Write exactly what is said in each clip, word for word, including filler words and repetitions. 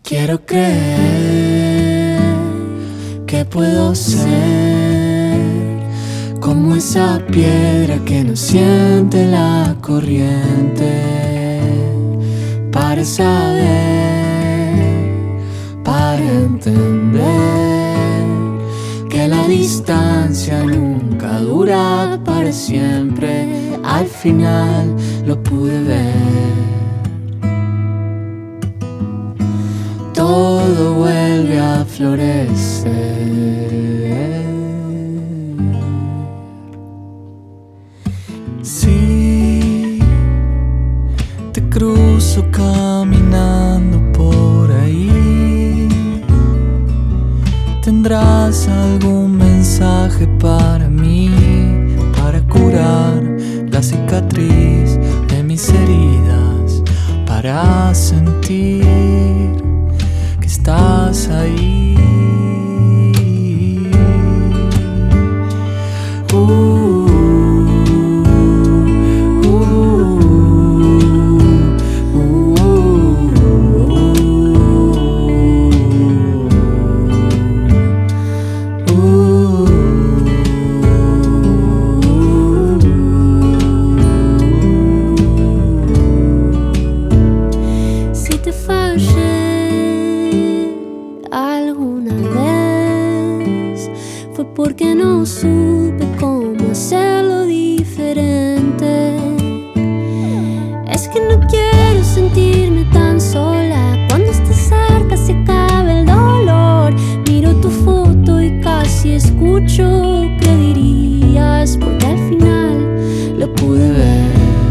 Quiero creer que puedo ser como esa piedra que no siente la corriente, para saber, para entender que la distancia nunca dura para siempre. Al final lo pude ver. Todo vuelve a florecer. Si te cruzo caminando por ahí, ¿tendrás algún mensaje para mí? Para curar la cicatriz de mis heridas, para sentir que estás ahí. Uh, uh, uh, uh, uh. Si te fallé alguna vez, fue porque no supe cómo hacerlo diferente. Es que no quiero sentirme tan sola. Cuando estés cerca se acaba el dolor. Miro tu foto y casi escucho que dirías, porque al final lo pude ver.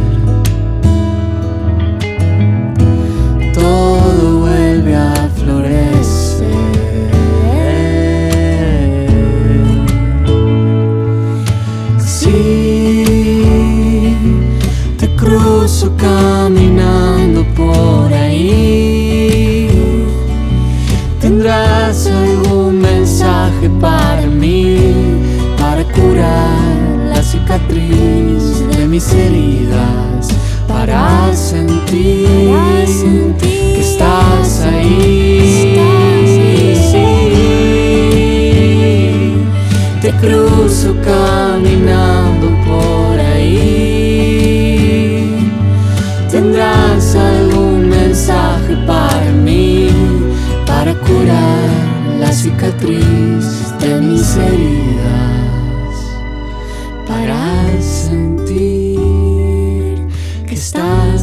Todo vuelve a florecer. Si te cruzo caminando por ahí, ¿tendrás algún mensaje para mí? Para curar la cicatriz de mis heridas, para sentir que estás ahí. Te cruzo caminando por ahí, ¿tendrás algún mensaje para mí? Para curar la cicatriz de mis heridas, para sentir que estás